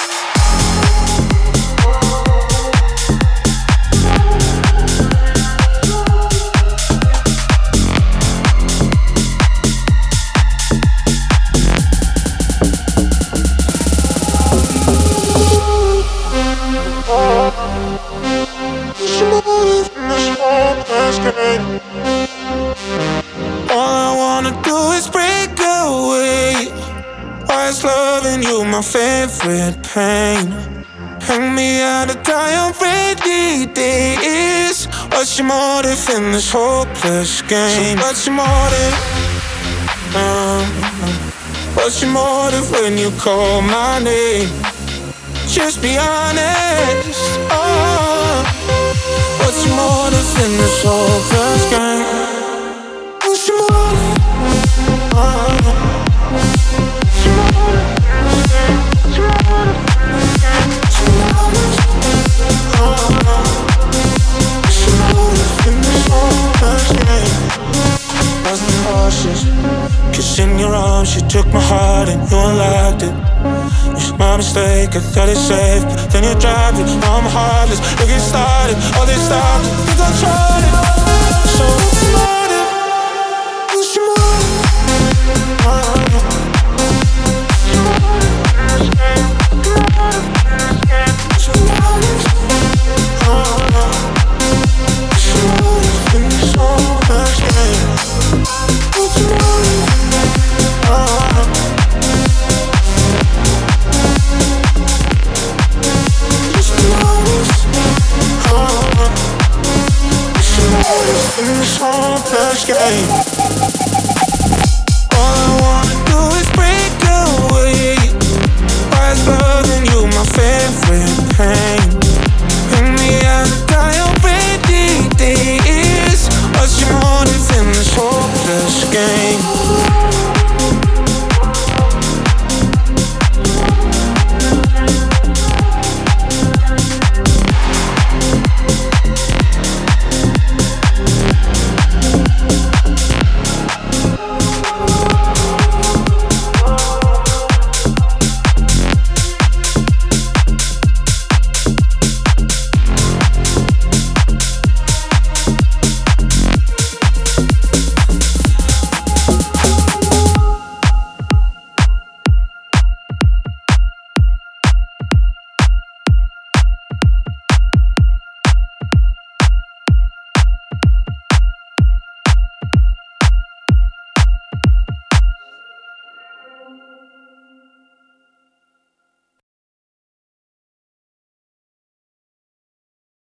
My favorite pain. Hang me out to dry on rainy days. What's your motive in this hopeless game? So what's your motive? What's your motive when you call my name? Just be honest. What's your motive in this hopeless game? What's your motive? Cause in your arms you took my heart and you unlocked it. It's my mistake, I thought it's safe, but then you dropped it. Now I'm heartless, look it started, all this stopped it, think I tried it. So what's your motive? What's your motive? In this hopeless game.